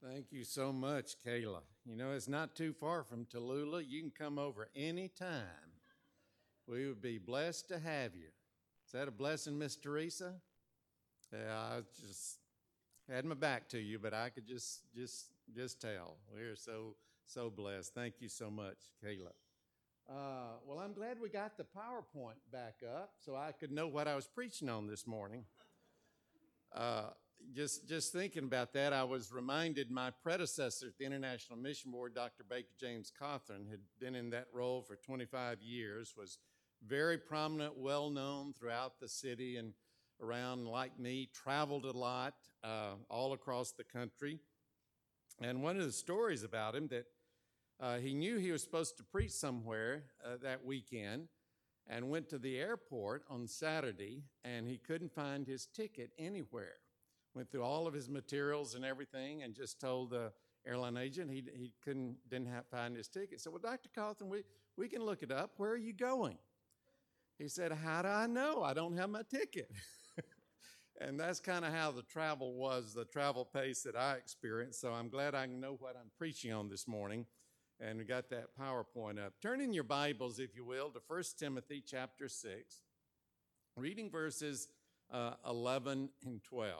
Thank you so much, Kayla. You know, it's not too far from Tallulah. You can come over anytime. We would be blessed to have you. Is that a blessing, Miss Teresa? Yeah, I just had my back to you, but I could just tell. We're so blessed. Thank you so much, Kayla. Well, I'm glad we got the PowerPoint back up so I could know what I was preaching on this morning. Uh, just thinking about that, I was reminded my predecessor at the International Mission Board, Dr. Baker James Cawthorn, had been in that role for 25 years, was very prominent, well known throughout the city and around, like me, traveled a lot all across the country. And one of the stories about him that he knew he was supposed to preach somewhere that weekend and went to the airport on Saturday, and he couldn't find his ticket anywhere. Went through all of his materials and everything and just told the airline agent he didn't find his ticket. So, well, Dr. Cawthorn, we can look it up. Where are you going? He said, how do I know? I don't have my ticket. And that's kind of how the travel was, the travel pace that I experienced. So I'm glad I know what I'm preaching on this morning. And we got that PowerPoint up. Turn in your Bibles, if you will, to 1 Timothy chapter 6, reading verses 11 and 12.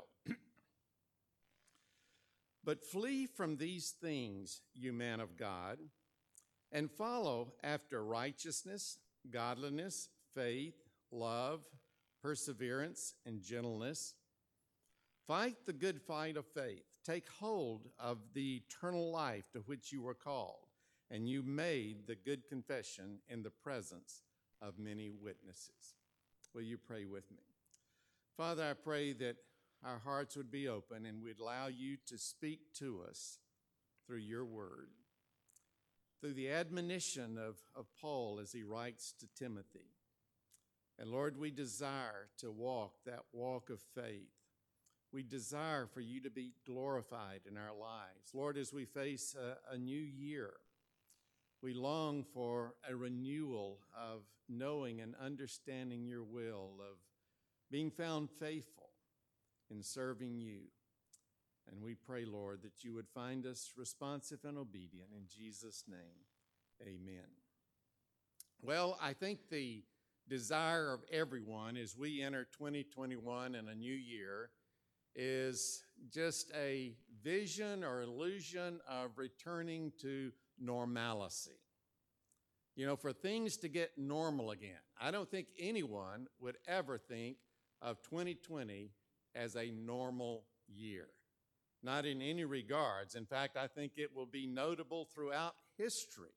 But flee from these things, you man of God, and follow after righteousness, godliness, faith, love, perseverance, and gentleness. Fight the good fight of faith. Take hold of the eternal life to which you were called, and you made the good confession in the presence of many witnesses. Will you pray with me? Father, I pray that our hearts would be open and we'd allow you to speak to us through your word, through the admonition of Paul as he writes to Timothy. And Lord, we desire to walk that walk of faith. We desire for you to be glorified in our lives. Lord, as we face a new year, we long for a renewal of knowing and understanding your will, of being found faithful in serving you. And we pray, Lord, that you would find us responsive and obedient. In Jesus' name, amen. Well, I think the desire of everyone as we enter 2021 and a new year is just a vision or illusion of returning to normalcy. You know, for things to get normal again. I don't think anyone would ever think of 2020 as a normal year. Not in any regards. In fact, I think it will be notable throughout history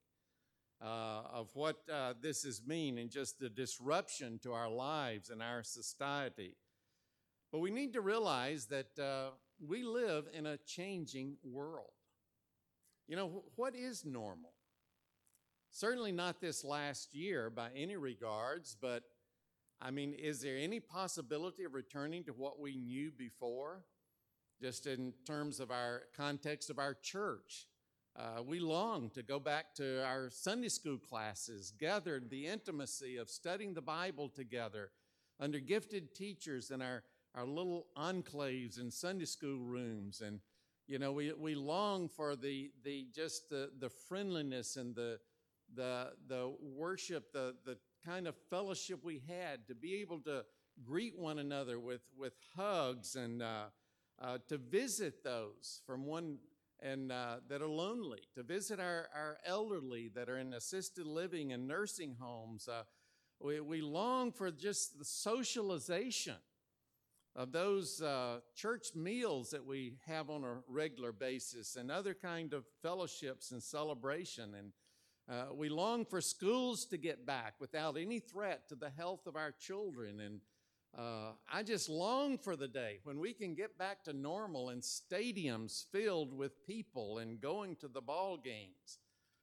of what this has mean and just the disruption to our lives and our society. But we need to realize that we live in a changing world. You know, what is normal? Certainly not this last year by any regards, but I mean, is there any possibility of returning to what we knew before? Just in terms of our context of our church. We long to go back to our Sunday school classes, gathered the intimacy of studying the Bible together under gifted teachers in our little enclaves and Sunday school rooms. And, you know, we long for the friendliness and the worship, the kind of fellowship we had, to be able to greet one another with hugs and to visit those from one and that are lonely, to visit our elderly that are in assisted living and nursing homes. We long for just the socialization of those church meals that we have on a regular basis and other kind of fellowships and celebration. And we long for schools to get back without any threat to the health of our children. And I just long for the day when we can get back to normal and stadiums filled with people and going to the ball games,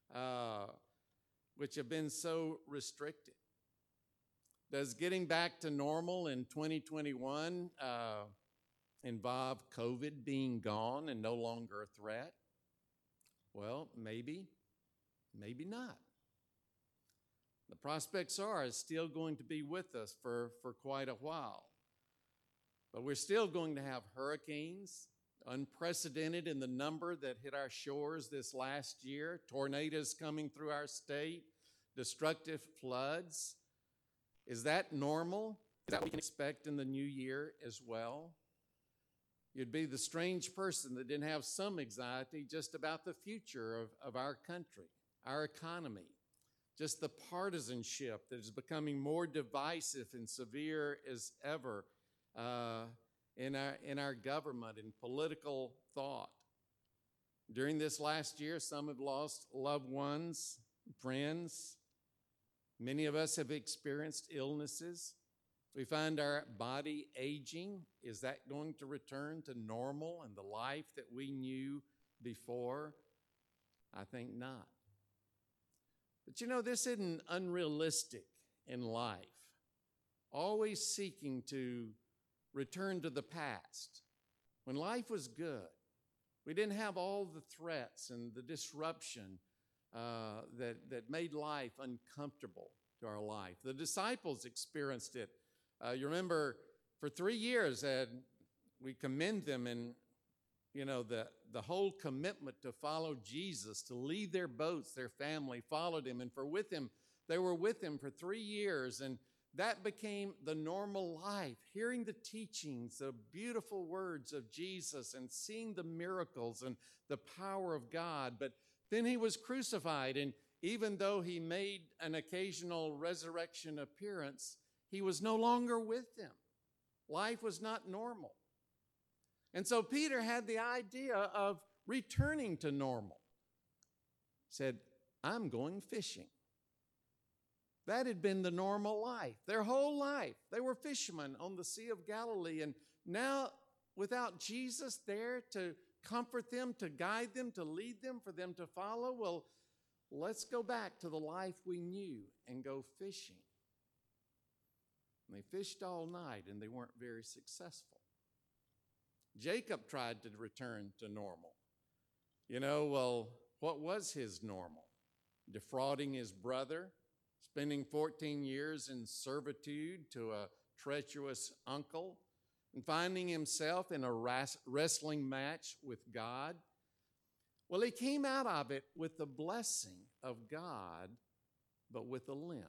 which have been so restricted. Does getting back to normal in 2021 involve COVID being gone and no longer a threat? Well, maybe not. The prospects are it's still going to be with us for quite a while. But we're still going to have hurricanes, unprecedented in the number that hit our shores this last year, tornadoes coming through our state, destructive floods. Is that normal? Is that what we can expect in the new year as well? You'd be the strange person that didn't have some anxiety just about the future of our country, our economy, just the partisanship that is becoming more divisive and severe as ever in our government and political thought. During this last year, some have lost loved ones, friends. Many of us have experienced illnesses. We find our body aging. Is that going to return to normal and the life that we knew before? I think not. But you know, this isn't unrealistic in life. Always seeking to return to the past. When life was good, we didn't have all the threats and the disruption that made life uncomfortable to our life. The disciples experienced it. You remember, for 3 years, we commend them in, the whole commitment to follow Jesus, to leave their boats, their family followed him, and they were with him for 3 years, and that became the normal life, hearing the teachings, the beautiful words of Jesus, and seeing the miracles and the power of God. But then he was crucified, and even though he made an occasional resurrection appearance, he was no longer with them. Life was not normal. And so Peter had the idea of returning to normal. He said, I'm going fishing. That had been the normal life. Their whole life, they were fishermen on the Sea of Galilee. And now, without Jesus there to comfort them, to guide them, to lead them, for them to follow, well, let's go back to the life we knew and go fishing. And they fished all night, and they weren't very successful. Jacob tried to return to normal. What was his normal? Defrauding his brother, spending 14 years in servitude to a treacherous uncle, and finding himself in a wrestling match with God. Well, he came out of it with the blessing of God, but with a limp.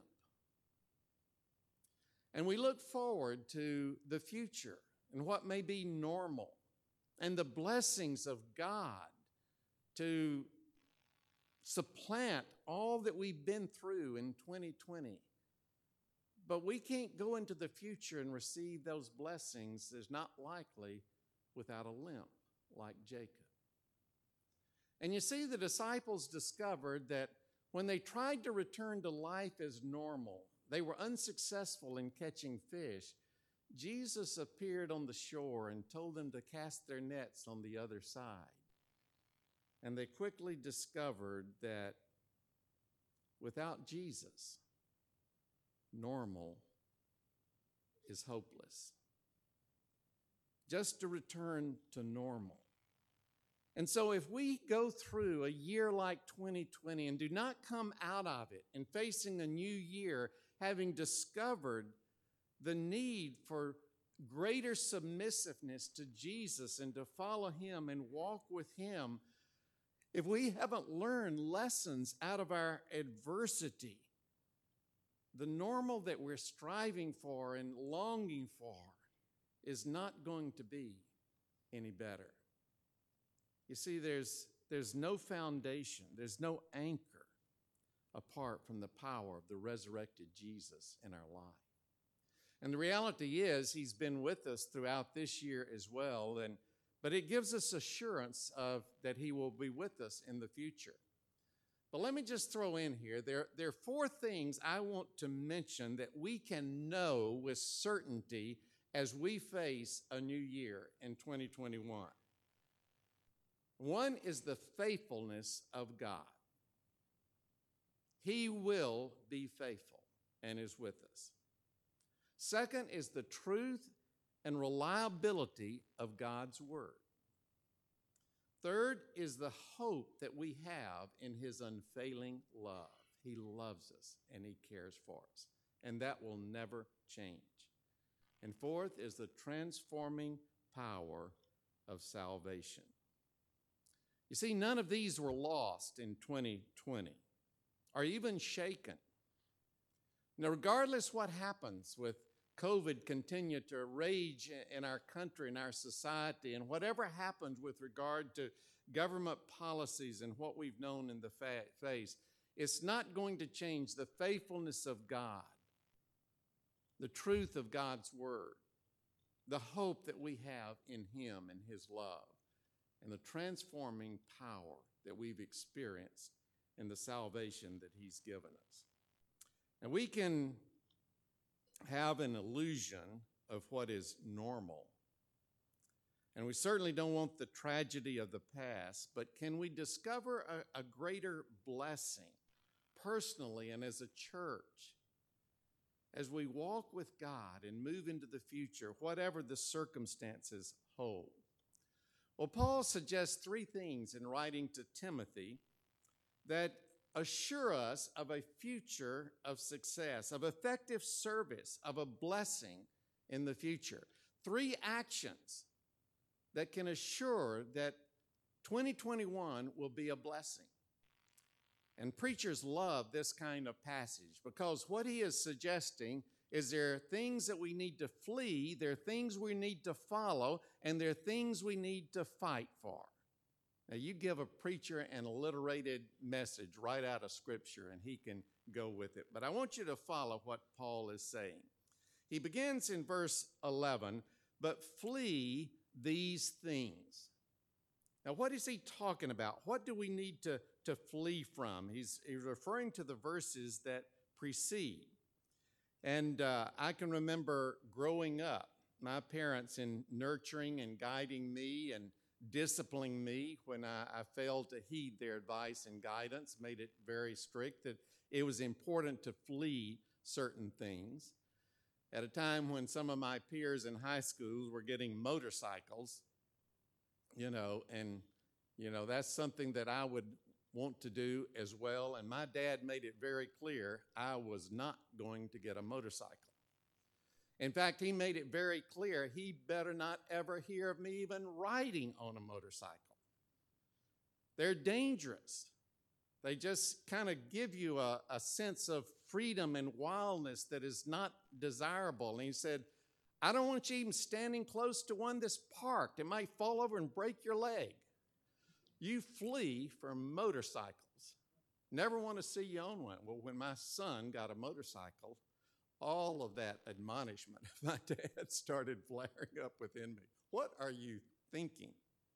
And we look forward to the future and what may be normal and the blessings of God to supplant all that we've been through in 2020. But we can't go into the future and receive those blessings, is not likely, without a limp like Jacob. And you see, the disciples discovered that when they tried to return to life as normal, they were unsuccessful in catching fish. Jesus appeared on the shore and told them to cast their nets on the other side. And they quickly discovered that without Jesus, normal is hopeless. Just to return to normal. And so if we go through a year like 2020 and do not come out of it and facing a new year, having discovered the need for greater submissiveness to Jesus and to follow him and walk with him, if we haven't learned lessons out of our adversity, the normal that we're striving for and longing for is not going to be any better. You see, there's no foundation, there's no anchor apart from the power of the resurrected Jesus in our life. And the reality is, he's been with us throughout this year as well, but it gives us assurance of that he will be with us in the future. But let me just throw in here, there are 4 things I want to mention that we can know with certainty as we face a new year in 2021. One is the faithfulness of God. He will be faithful and is with us. Second is the truth and reliability of God's word. Third is the hope that we have in his unfailing love. He loves us and he cares for us, and that will never change. And fourth is the transforming power of salvation. You see, none of these were lost in 2020 or even shaken. Now, regardless what happens with COVID continue to rage in our country and our society, and whatever happens with regard to government policies and what we've known in the face, it's not going to change the faithfulness of God, the truth of God's word, the hope that we have in Him and His love, and the transforming power that we've experienced in the salvation that He's given us. And we can have an illusion of what is normal. And we certainly don't want the tragedy of the past, but can we discover a greater blessing personally and as a church as we walk with God and move into the future, whatever the circumstances hold? Well, Paul suggests three things in writing to Timothy that assure us of a future of success, of effective service, of a blessing in the future. Three actions that can assure that 2021 will be a blessing. And preachers love this kind of passage because what he is suggesting is there are things that we need to flee, there are things we need to follow, and there are things we need to fight for. Now, you give a preacher an alliterated message right out of Scripture, and he can go with it. But I want you to follow what Paul is saying. He begins in verse 11, but flee these things. Now, what is he talking about? What do we need to flee from? He's referring to the verses that precede. And I can remember growing up, my parents in nurturing and guiding me and disciplining me when I failed to heed their advice and guidance, made it very strict that it was important to flee certain things. At a time when some of my peers in high schools were getting motorcycles, and that's something that I would want to do as well. And my dad made it very clear I was not going to get a motorcycle. In fact, he made it very clear he better not ever hear of me even riding on a motorcycle. They're dangerous. They just kind of give you a sense of freedom and wildness that is not desirable. And he said, I don't want you even standing close to one that's parked. It might fall over and break your leg. You flee from motorcycles. Never want to see you on one. Well, when my son got a motorcycle, all of that admonishment of my dad started flaring up within me. What are you thinking?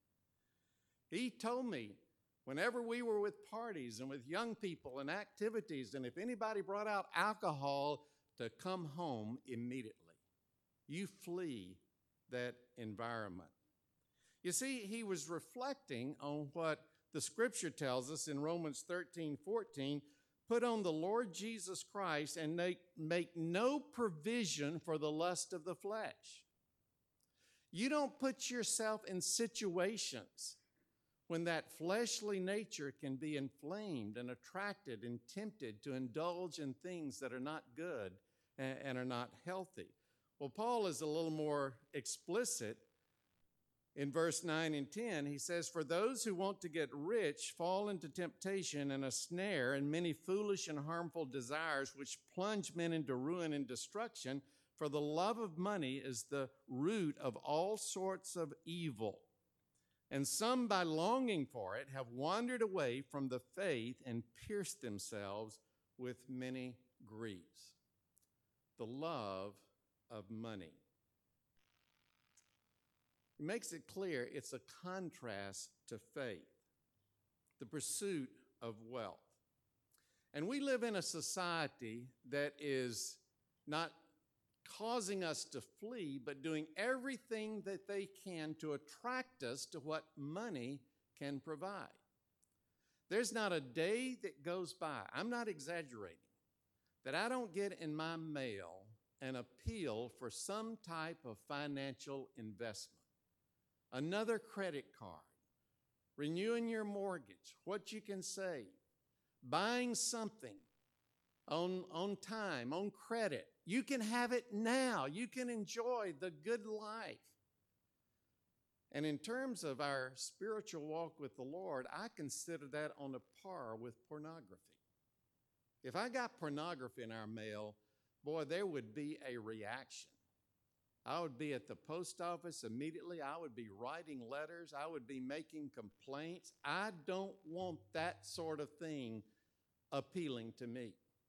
He told me whenever we were with parties and with young people and activities, and if anybody brought out alcohol, to come home immediately. You flee that environment. You see, he was reflecting on what the Scripture tells us in Romans 13:14, put on the Lord Jesus Christ and make no provision for the lust of the flesh. You don't put yourself in situations when that fleshly nature can be inflamed and attracted and tempted to indulge in things that are not good and are not healthy. Well, Paul is a little more explicit in verse 9 and 10. He says, for those who want to get rich fall into temptation and a snare and many foolish and harmful desires which plunge men into ruin and destruction. For the love of money is the root of all sorts of evil. And some, by longing for it, have wandered away from the faith and pierced themselves with many griefs. The love of money. It makes it clear it's a contrast to faith, the pursuit of wealth. And we live in a society that is not causing us to flee, but doing everything that they can to attract us to what money can provide. There's not a day that goes by, I'm not exaggerating, that I don't get in my mail an appeal for some type of financial investment. Another credit card, renewing your mortgage, what you can save, buying something on time, on credit. You can have it now. You can enjoy the good life. And in terms of our spiritual walk with the Lord, I consider that on a par with pornography. If I got pornography in our mail, boy, there would be a reaction. I would be at the post office immediately. I would be writing letters. I would be making complaints. I don't want that sort of thing appealing to me.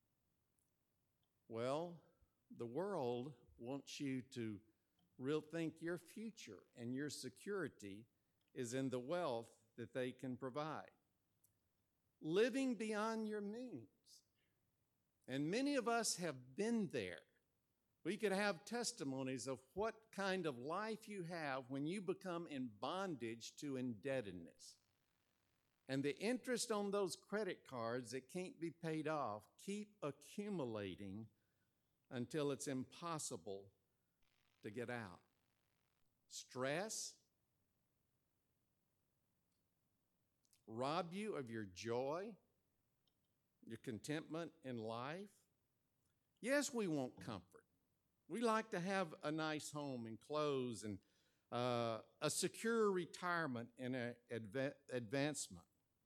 Well, the world wants you to think your future and your security is in the wealth that they can provide. Living beyond your means. And many of us have been there. We could have testimonies of what kind of life you have when you become in bondage to indebtedness. And the interest on those credit cards that can't be paid off keep accumulating until it's impossible to get out. Stress rob you of your joy, your contentment in life. Yes, we want comfort. We like to have a nice home and clothes and a secure retirement and an advancement.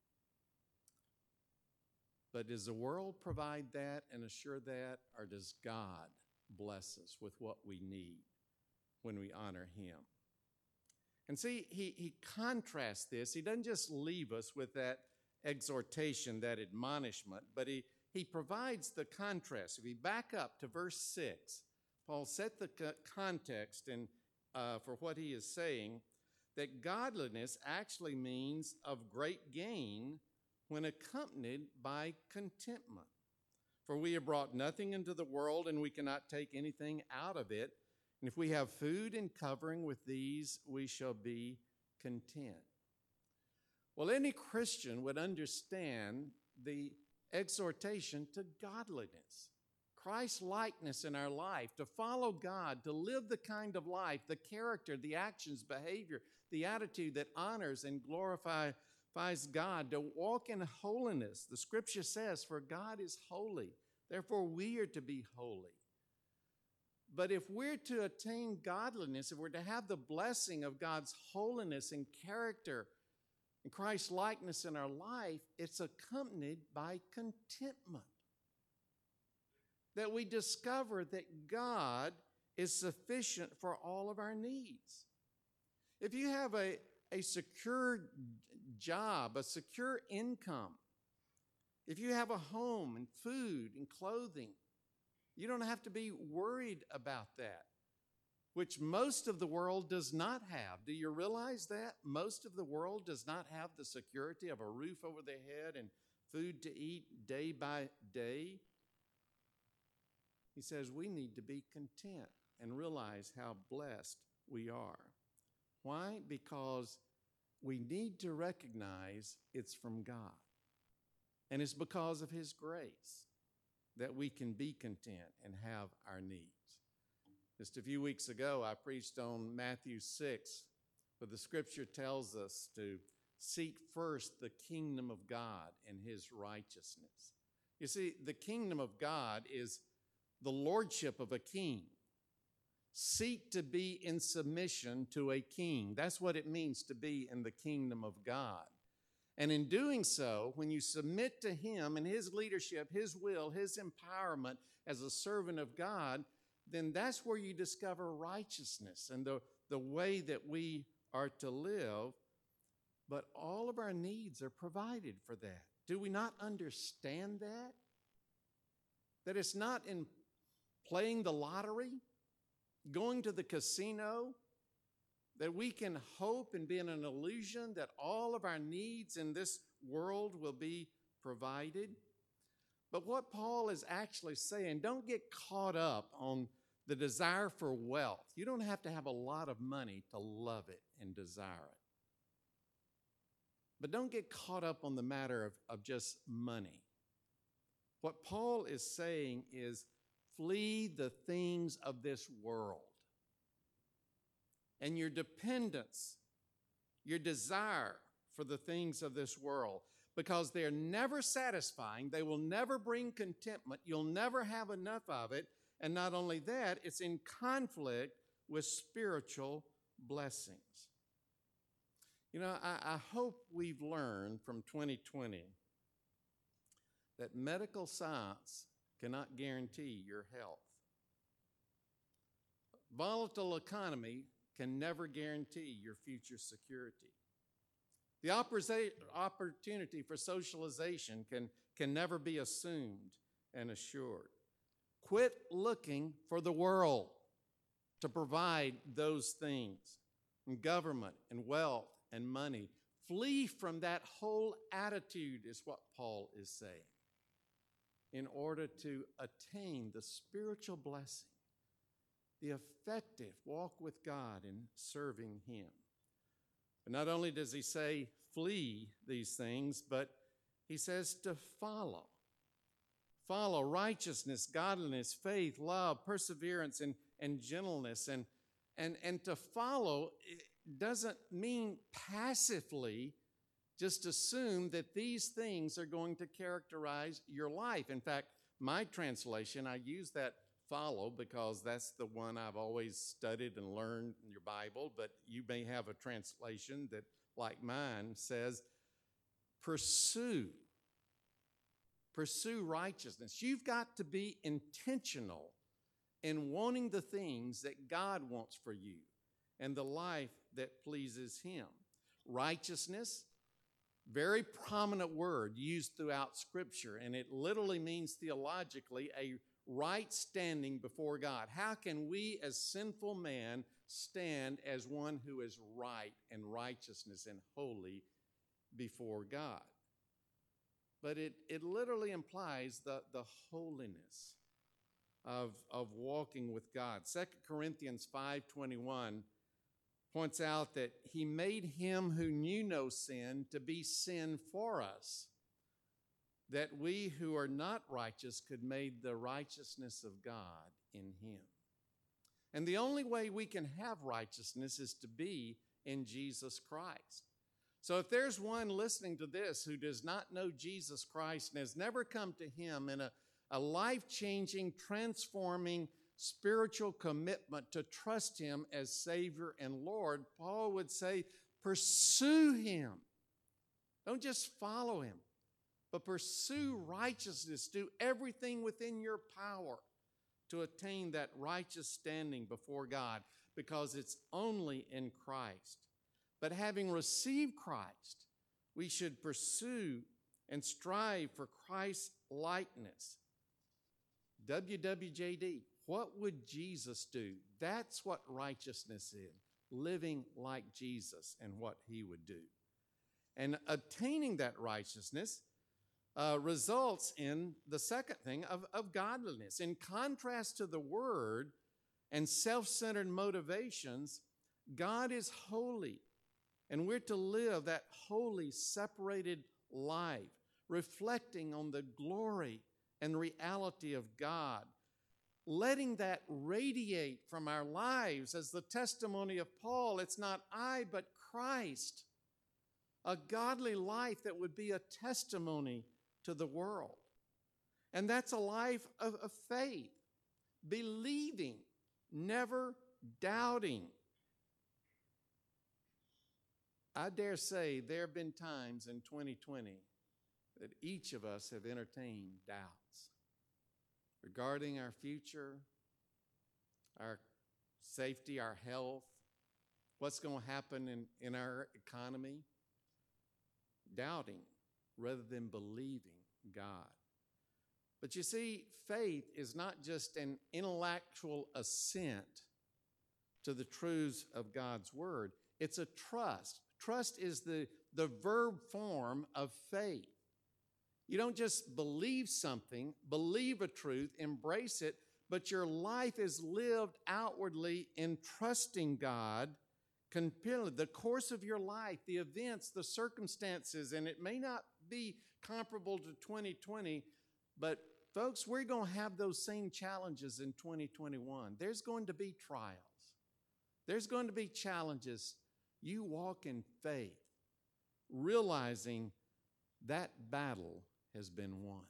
But does the world provide that and assure that, or does God bless us with what we need when we honor Him? And see, he contrasts this. He doesn't just leave us with that exhortation, that admonishment, but he provides the contrast. If we back up to verse 6, Paul set the context for what he is saying, that godliness actually means of great gain when accompanied by contentment. For we have brought nothing into the world, and we cannot take anything out of it. And if we have food and covering, with these we shall be content. Well, any Christian would understand the exhortation to godliness, Christ's likeness in our life, to follow God, to live the kind of life, the character, the actions, behavior, the attitude that honors and glorifies God, to walk in holiness. The scripture says, for God is holy, therefore we are to be holy. But if we're to attain godliness, if we're to have the blessing of God's holiness and character and Christ's likeness in our life, it's accompanied by contentment. That we discover that God is sufficient for all of our needs. If you have a secure job, a secure income, if you have a home and food and clothing, you don't have to be worried about that, which most of the world does not have. Do you realize that? Most of the world does not have the security of a roof over their head and food to eat day by day. He says we need to be content and realize how blessed we are. Why? Because we need to recognize it's from God. And it's because of His grace that we can be content and have our needs. Just a few weeks ago, I preached on Matthew 6, where the scripture tells us to seek first the kingdom of God and His righteousness. You see, the kingdom of God is the lordship of a king. Seek to be in submission to a king. That's what it means to be in the kingdom of God. And in doing so, when you submit to Him and His leadership, His will, His empowerment as a servant of God, then that's where you discover righteousness and the way that we are to live. But all of our needs are provided for that. Do we not understand that? That it's not in playing the lottery, going to the casino, that we can hope and be in an illusion that all of our needs in this world will be provided. But what Paul is actually saying, don't get caught up on the desire for wealth. You don't have to have a lot of money to love it and desire it. But don't get caught up on the matter of just money. What Paul is saying is, flee the things of this world. And your dependence, your desire for the things of this world, because they're never satisfying, they will never bring contentment, you'll never have enough of it, and not only that, it's in conflict with spiritual blessings. I hope we've learned from 2020 that medical science cannot guarantee your health. Volatile economy can never guarantee your future security. The opportunity for socialization can never be assumed and assured. Quit looking for the world to provide those things, and government and wealth and money. Flee from that whole attitude, is what Paul is saying, in order to attain the spiritual blessing, the effective walk with God in serving Him. But not only does he say flee these things, but he says to follow. Follow righteousness, godliness, faith, love, perseverance, and gentleness. And to follow doesn't mean passively just assume that these things are going to characterize your life. In fact, my translation, I use that follow because that's the one I've always studied and learned in your Bible, but you may have a translation that, like mine, says pursue. Pursue righteousness. You've got to be intentional in wanting the things that God wants for you and the life that pleases Him. Righteousness, very prominent word used throughout Scripture, and it literally means theologically a right standing before God. How can we as sinful man stand as one who is right and righteousness and holy before God? But it literally implies the holiness of walking with God. 2 Corinthians 5:21 points out that He made Him who knew no sin to be sin for us, that we who are not righteous could make the righteousness of God in Him. And the only way we can have righteousness is to be in Jesus Christ. So if there's one listening to this who does not know Jesus Christ and has never come to Him in a life-changing, transforming, spiritual commitment to trust Him as Savior and Lord, Paul would say, pursue Him. Don't just follow Him, but pursue righteousness. Do everything within your power to attain that righteous standing before God, because it's only in Christ. But having received Christ, we should pursue and strive for Christ's likeness. WWJD, what would Jesus do? That's what righteousness is, living like Jesus and what He would do. And attaining that righteousness results in the second thing of godliness. In contrast to the word and self-centered motivations, God is holy, and we're to live that holy, separated life, reflecting on the glory and reality of God, letting that radiate from our lives as the testimony of Paul. It's not I, but Christ. A godly life that would be a testimony to the world. And that's a life of faith, believing, never doubting. I dare say there have been times in 2020 that each of us have entertained doubts regarding our future, our safety, our health, what's going to happen in our economy. Doubting rather than believing God. But you see, faith is not just an intellectual assent to the truths of God's word. It's a trust. Trust is the verb form of faith. You don't just believe something, believe a truth, embrace it, but your life is lived outwardly in trusting God. The course of your life, the events, the circumstances, and it may not be comparable to 2020, but folks, we're going to have those same challenges in 2021. There's going to be trials. There's going to be challenges. You walk in faith, realizing that battle has been won.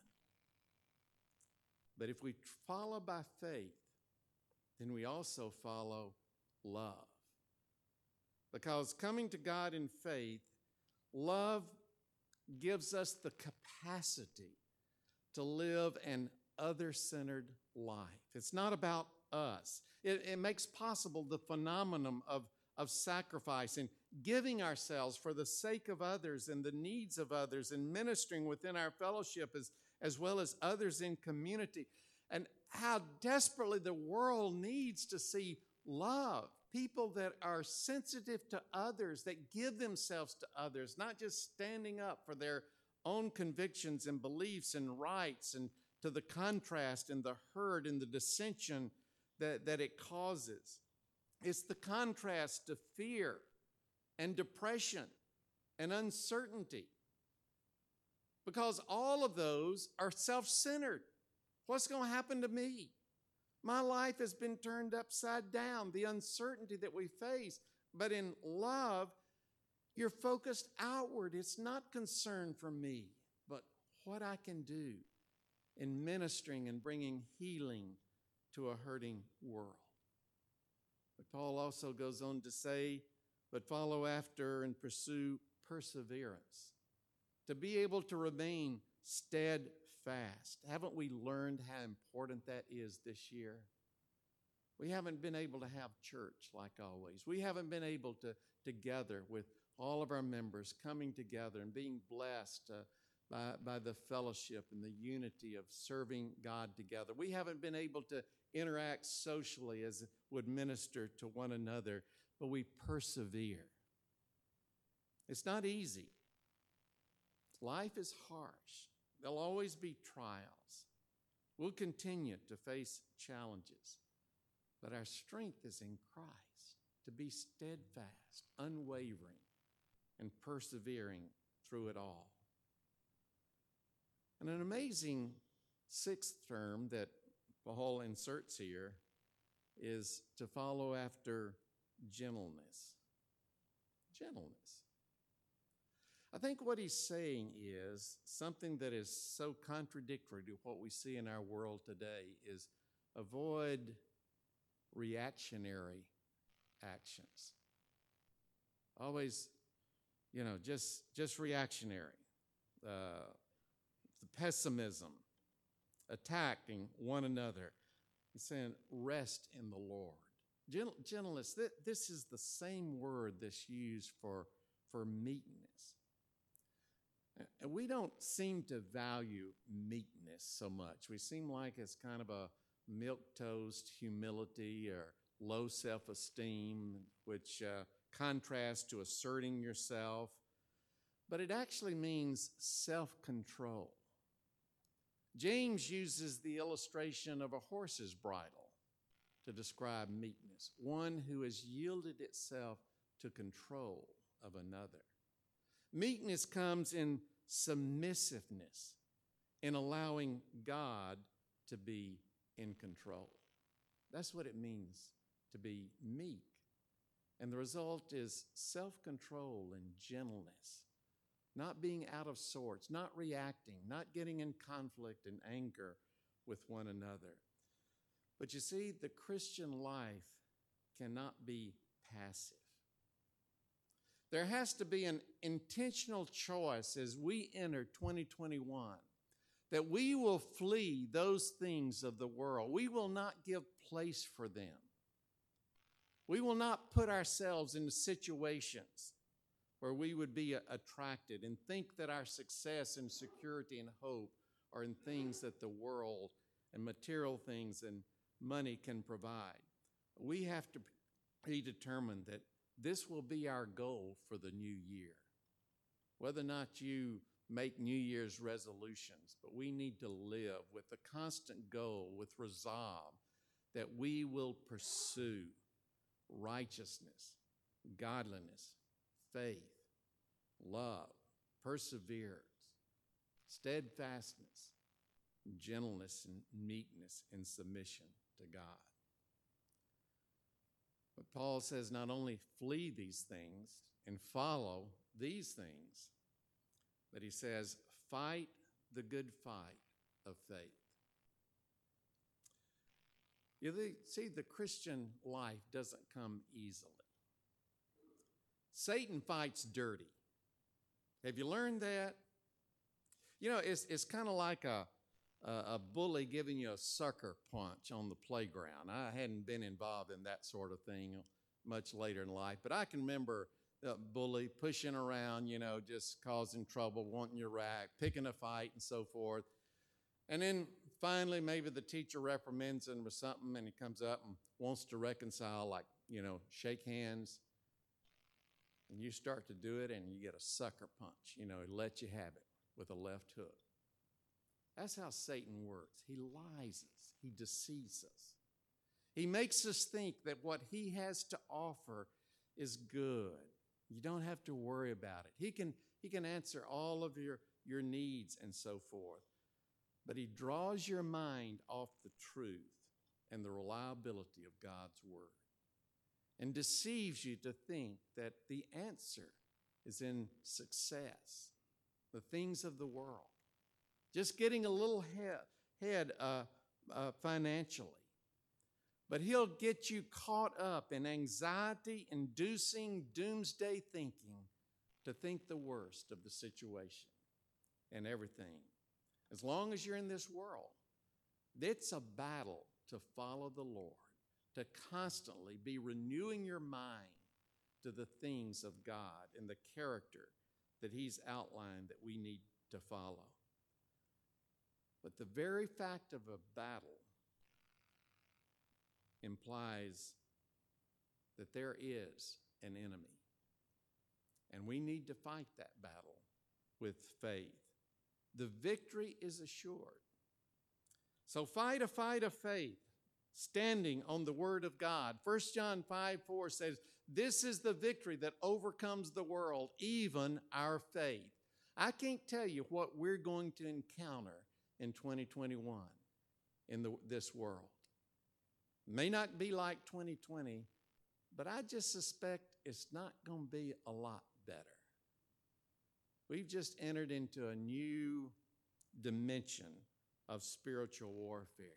But if we follow by faith, then we also follow love. Because coming to God in faith, love gives us the capacity to live an other-centered life. It's not about us. It makes possible the phenomenon of sacrifice and giving ourselves for the sake of others and the needs of others and ministering within our fellowship as well as others in community. And how desperately the world needs to see love, people that are sensitive to others, that give themselves to others, not just standing up for their own convictions and beliefs and rights, and to the contrast and the hurt and the dissension that it causes. It's the contrast to fear and depression and uncertainty, because all of those are self-centered. What's going to happen to me? My life has been turned upside down, the uncertainty that we face. But in love, you're focused outward. It's not concern for me, but what I can do in ministering and bringing healing to a hurting world. But Paul also goes on to say, but follow after and pursue perseverance, to be able to remain steadfast. Haven't we learned how important that is this year? We haven't been able to have church like always. We haven't been able to gather with all of our members, coming together and being blessed by the fellowship and the unity of serving God together. We haven't been able to interact socially as would minister to one another, but we persevere. It's not easy. Life is harsh. There'll always be trials. We'll continue to face challenges, but our strength is in Christ to be steadfast, unwavering, and persevering through it all. And an amazing sixth term that Paul inserts here is to follow after gentleness. Gentleness. I think what he's saying is something that is so contradictory to what we see in our world today is avoid reactionary actions. Always, just reactionary. The pessimism, attacking one another. He's saying, rest in the Lord. Gentleness, this is the same word that's used for meekness. And we don't seem to value meekness so much. We seem like it's kind of a milquetoast humility or low self-esteem, which contrasts to asserting yourself. But it actually means self-control. James uses the illustration of a horse's bridle to describe meekness, one who has yielded itself to control of another. Meekness comes in submissiveness, in allowing God to be in control. That's what it means to be meek. And the result is self-control and gentleness, not being out of sorts, not reacting, not getting in conflict and anger with one another. But you see, the Christian life cannot be passive. There has to be an intentional choice as we enter 2021 that we will flee those things of the world. We will not give place for them. We will not put ourselves into situations where we would be attracted and think that our success and security and hope are in things that the world and material things and money can provide. We have to be determined that this will be our goal for the new year. Whether or not you make New Year's resolutions, but we need to live with a constant goal, with resolve, that we will pursue righteousness, godliness, faith, love, perseverance, steadfastness, gentleness, and meekness and submission to God. But Paul says not only flee these things and follow these things, but he says fight the good fight of faith. You see, the Christian life doesn't come easily. Satan fights dirty. Have you learned that? You know, it's kind of like a bully giving you a sucker punch on the playground. I hadn't been involved in that sort of thing much later in life, but I can remember a bully pushing around, you know, just causing trouble, wanting your rack, picking a fight, and so forth. And then finally, maybe the teacher reprimands him or something, and he comes up and wants to reconcile, like, you know, shake hands. And you start to do it, and you get a sucker punch. You know, he lets you have it with a left hook. That's how Satan works. He lies us. He deceives us. He makes us think that what he has to offer is good. You don't have to worry about it. He can answer all of your needs and so forth. But he draws your mind off the truth and the reliability of God's word and deceives you to think that the answer is in success, the things of the world, just getting a little ahead financially. But he'll get you caught up in anxiety-inducing doomsday thinking to think the worst of the situation and everything. As long as you're in this world, it's a battle to follow the Lord, to constantly be renewing your mind to the things of God and the character that he's outlined that we need to follow. But the very fact of a battle implies that there is an enemy. And we need to fight that battle with faith. The victory is assured. So fight a fight of faith, standing on the word of God. 1 John 5:4 says, this is the victory that overcomes the world, even our faith. I can't tell you what we're going to encounter in 2021 in this world. May not be like 2020, but I just suspect it's not going to be a lot better. We've just entered into a new dimension of spiritual warfare.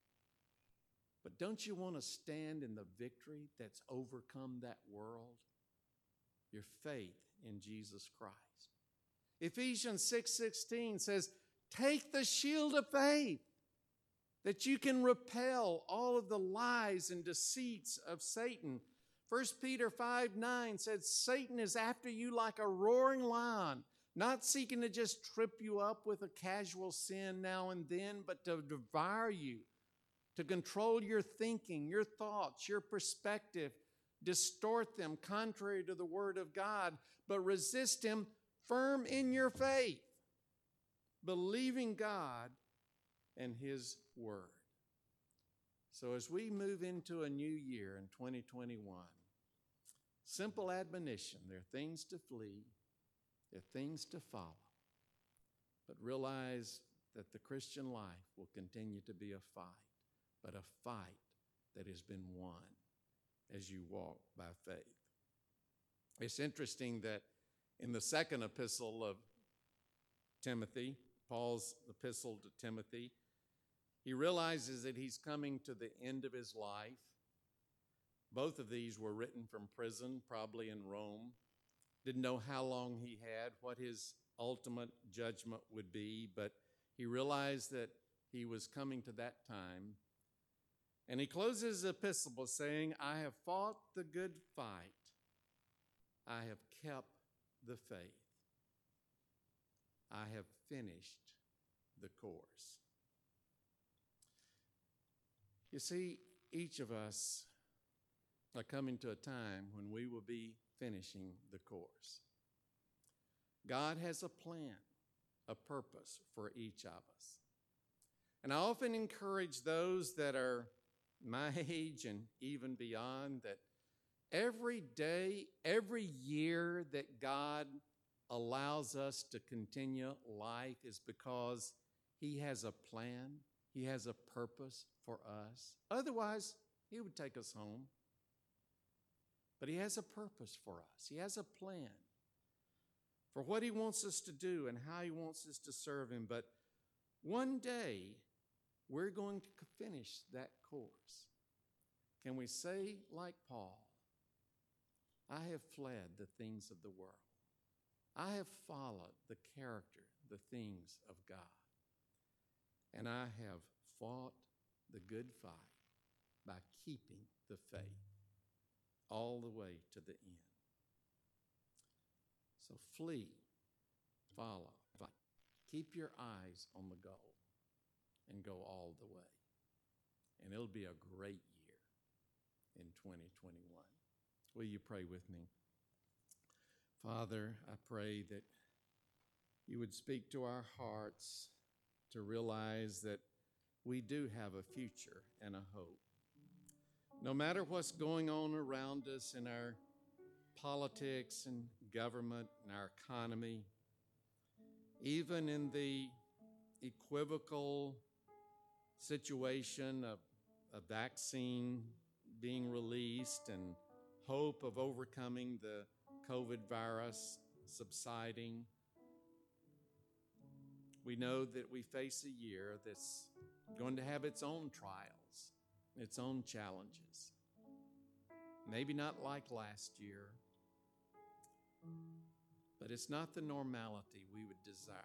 But don't you want to stand in the victory that's overcome that world? Your faith in Jesus Christ. Ephesians 6:16 says, take the shield of faith that you can repel all of the lies and deceits of Satan. 1 Peter 5:9 says, Satan is after you like a roaring lion, not seeking to just trip you up with a casual sin now and then, but to devour you, to control your thinking, your thoughts, your perspective, distort them contrary to the word of God, but resist him firm in your faith, believing God and his word. So as we move into a new year in 2021, simple admonition, there are things to flee, there are things to follow, but realize that the Christian life will continue to be a fight, but a fight that has been won as you walk by faith. It's interesting that in the second epistle of Timothy, Paul's epistle to Timothy, he realizes that he's coming to the end of his life. Both of these were written from prison, probably in Rome. Didn't know how long he had, what his ultimate judgment would be, but he realized that he was coming to that time. And he closes his epistle by saying, I have fought the good fight. I have kept the faith. I have finished the course. You see, each of us are coming to a time when we will be finishing the course. God has a plan, a purpose for each of us. And I often encourage those that are my age and even beyond that every day, every year that God allows us to continue life is because he has a plan, he has a purpose for us. Otherwise, he would take us home. But he has a purpose for us. He has a plan for what he wants us to do and how he wants us to serve him. But one day, we're going to finish that course. Can we say, like Paul, I have fled the things of the world. I have followed the character, the things of God. And I have fought the good fight by keeping the faith all the way to the end. So flee, follow, fight. Keep your eyes on the goal and go all the way. And it'll be a great year in 2021. Will you pray with me? Father, I pray that you would speak to our hearts to realize that we do have a future and a hope. No matter what's going on around us in our politics and government and our economy, even in the equivocal situation of a vaccine being released and hope of overcoming the COVID virus subsiding, we know that we face a year that's going to have its own trials, its own challenges. Maybe not like last year, but it's not the normality we would desire.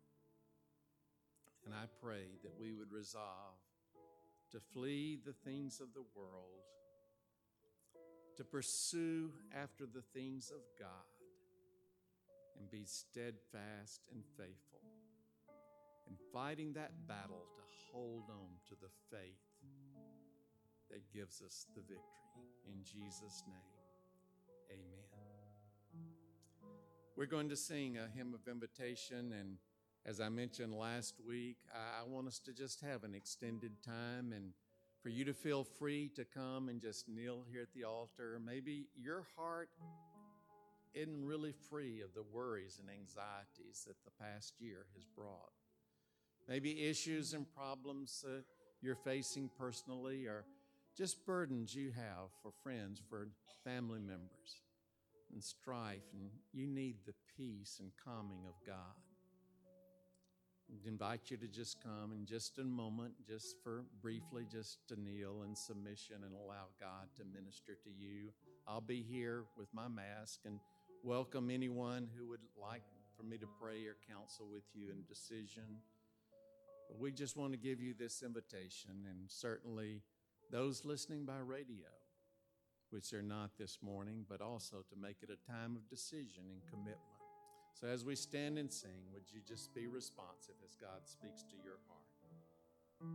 And I pray that we would resolve to flee the things of the world, to pursue after the things of God, and be steadfast and faithful, and fighting that battle to hold on to the faith that gives us the victory. In Jesus' name, amen. We're going to sing a hymn of invitation, and as I mentioned last week, I want us to just have an extended time and for you to feel free to come and just kneel here at the altar. Maybe your heart isn't really free of the worries and anxieties that the past year has brought. Maybe issues and problems you're facing personally, or just burdens you have for friends, for family members, and strife, and you need the peace and calming of God. I'd invite you to just come in just a moment, just for briefly, just to kneel in submission and allow God to minister to you. I'll be here with my mask and welcome anyone who would like for me to pray or counsel with you in decision. But we just want to give you this invitation, and certainly those listening by radio, which are not this morning, but also to make it a time of decision and commitment. So as we stand and sing, would you just be responsive as God speaks to your heart?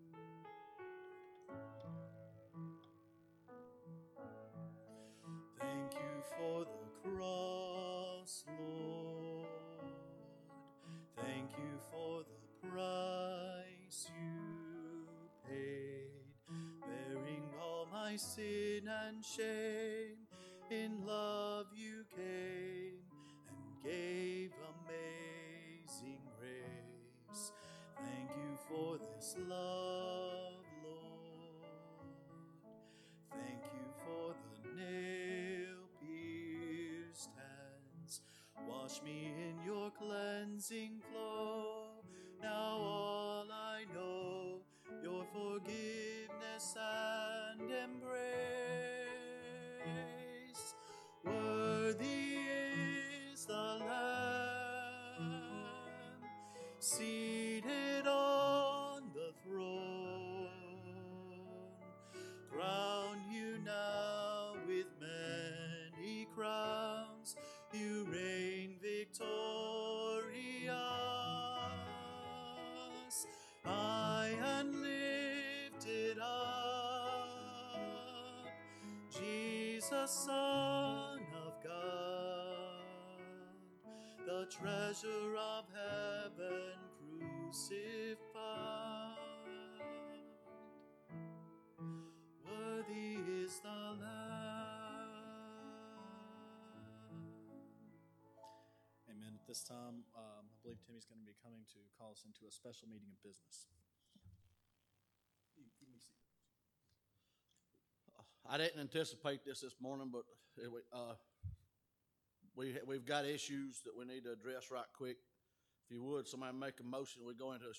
Thank you for the cross, Lord. Thank you for the price you paid, bearing all my sin and shame. In love you came and gave amazing grace. Thank you for this love, Lord. Thank you for the nail-pierced hands. Wash me in your cleansing flow. Now all I know, your forgiveness and embrace. Worthy is the Lamb seated on the throne. Crown you now with many crowns. You reign victorious. High and lifted up, Jesus, Son of God, the treasure of heaven crucified. Worthy is the Lamb. Amen. At this time, I believe Timmy's going to be coming to call us into a special meeting of business. I didn't anticipate this morning, but we've got issues that we need to address right quick. If you would, somebody make a motion. We go into a